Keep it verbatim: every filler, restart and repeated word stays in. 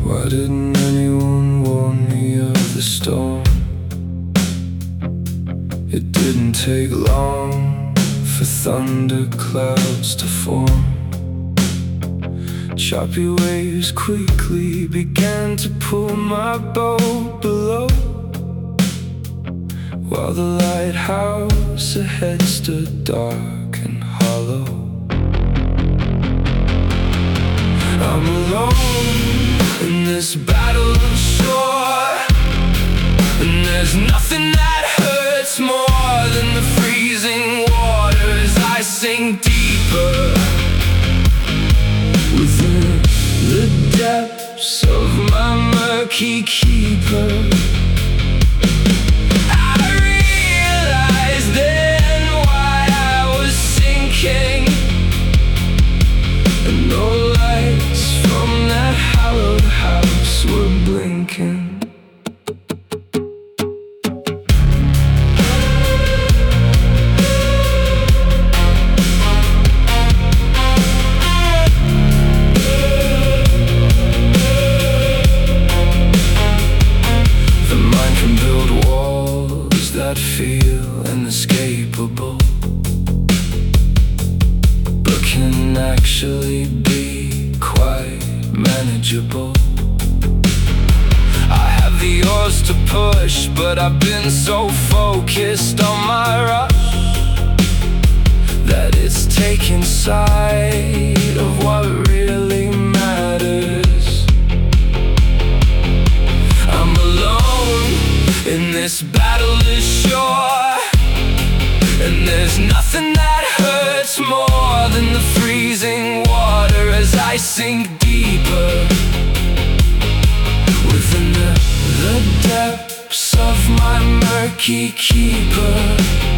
Why didn't anyone warn me of the storm? It didn't take long for thunderclouds to form. Choppy waves quickly began to pull my boat below, while the lighthouse ahead stood dark and hollow. I'm alone in this battle of shore, and there's nothing that hurts more than the freezing water as I sink deeper within the depths of my murky keeper. I realized then why I was sinking, and no lights from that hallowed house were blinking. The mind can build walls that feel inescapable, but can actually be quite manageable. I have the oars to push, but I've been so focused on my rush that it's taken sight of what really matters. I'm alone in this battle ashore, and there's nothing that hurts more than the freezing water as I sink deeper within the, the depths of my murky keeper.